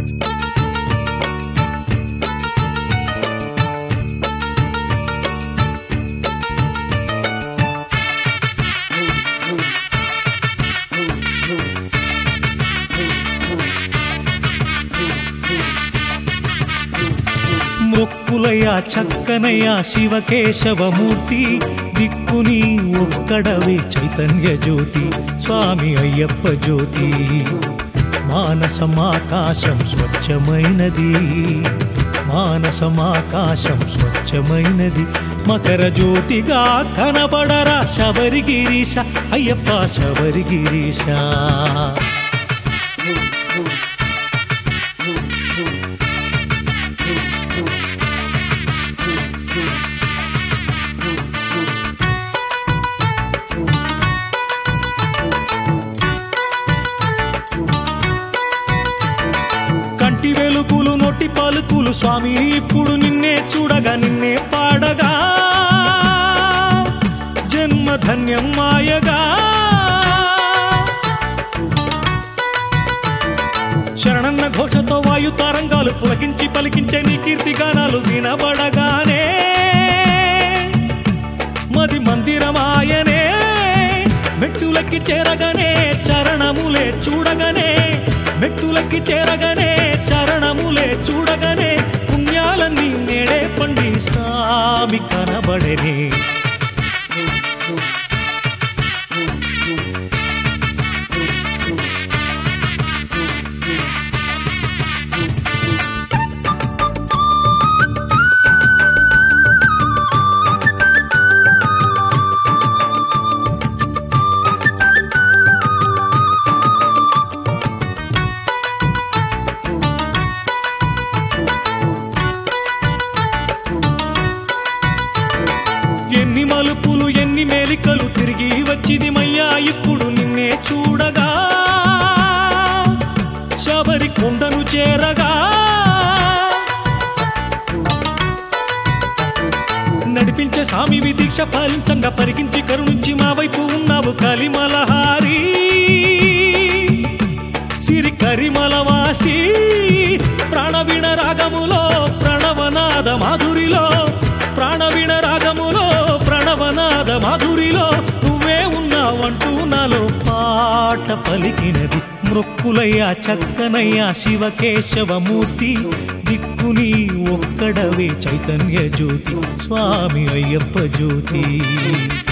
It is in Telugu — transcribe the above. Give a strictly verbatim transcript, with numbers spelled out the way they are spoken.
మొక్కులయ్యా చక్కనయ్యా శివకేశవమూర్తి, దిక్కుని ఒక్కడవే చైతన్య జ్యోతి స్వామి అయ్యప్ప జ్యోతి. మానసమాకాశం స్వచ్ఛమైనది, మానసమాకాశం స్వచ్ఛమైనది, మకర జ్యోతిగా కనబడరా శబరిగిరీశ అయ్యప్ప శబరిగిరీశ. కంటి వెలుగులు నోటి పలుకులు స్వామి ఇప్పుడు నిన్నే చూడగా నిన్నే పాడగా జన్మ ధన్యం మాయగా. శరణన్న ఘోషతో వాయు తరంగాలు పులకించి పలికించే నీ కీర్తి గానాలు వినబడగానే మది మందిరమాయనే. మెట్టులకి చేరగానే చరణములే చూడగానే, మెట్టులకి చేరగానే చరణములే చూడగానే పుణ్యాలన్నీ నేడే పండి స్వామి కనబడనే. ఎన్ని మలుపులు ఎన్ని మేలికలు తిరిగి వచ్చిది మయ్యా ఇప్పుడు నిన్నే చూడగా, శబరి కొండను చేరగా. నడిపించే స్వామివి దీక్ష పాలించంగా పరిగించి కరుణించి మా వైపు ఉన్నావు కలిమలహారి సిరి కరిమలవాసి. ప్రాణవీణ రాగములో ప్రణవనాద మాధురిలో, ప్రాణవీణ రాగములో ప్రణవనాద మాధురిలో నువ్వే ఉన్నావంటూ నాలో పాట పలికినది. మృక్కులయ్యా చక్కనయ్యా శివకేశవమూర్తి, దిక్కుని ఒక్కడవే చైతన్య జ్యోతి స్వామి అయ్యప్ప జ్యోతి.